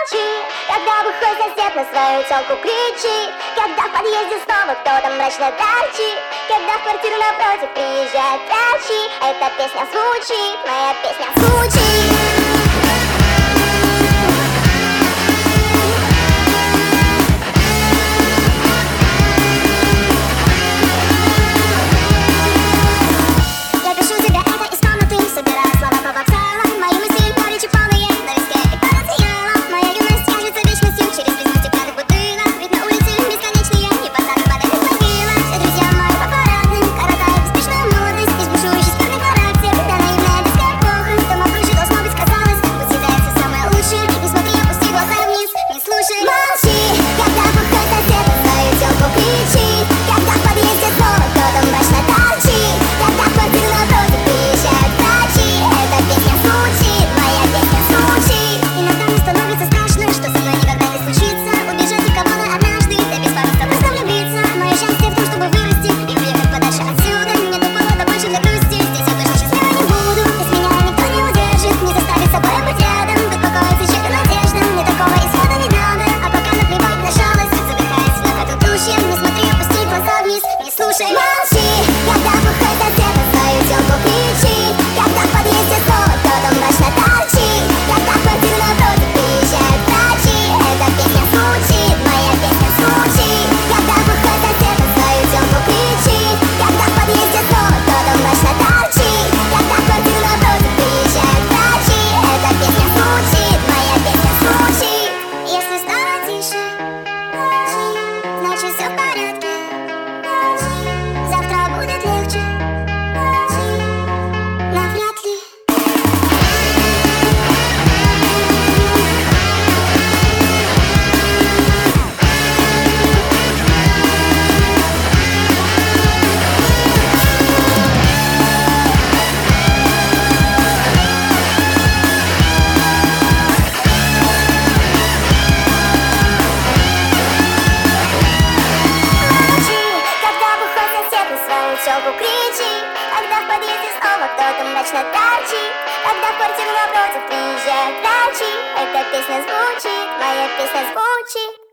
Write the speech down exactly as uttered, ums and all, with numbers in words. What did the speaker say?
Молчи, когда бухой сосед на свою тёлку кричит, когда в подъезде снова кто-то мрачно торчит, когда в квартиру напротив приезжают врачи. Эта песня звучит, моя песня звучит. Молчи, когда бухой сосед на свою тёлку кричит, когда в подъезде снова кто-то мрачно торчит, когда в квартиру напротив приезжают врачи. Эта песня звучит, моя песня звучит. Когда бухой сосед на свою тёлку кричит, когда в подъезде снова кто-то мрачно торчит, когда в квартиру напротив приезжают врачи. Эта песня звучит, моя песня звучит. Если стало тише, значит всё в порядке. Тёлку кричит, когда в подъезде снова кто-то мрачно торчит, когда в квартиру напротив приезжают врачи. Эта песня звучит, моя песня звучит.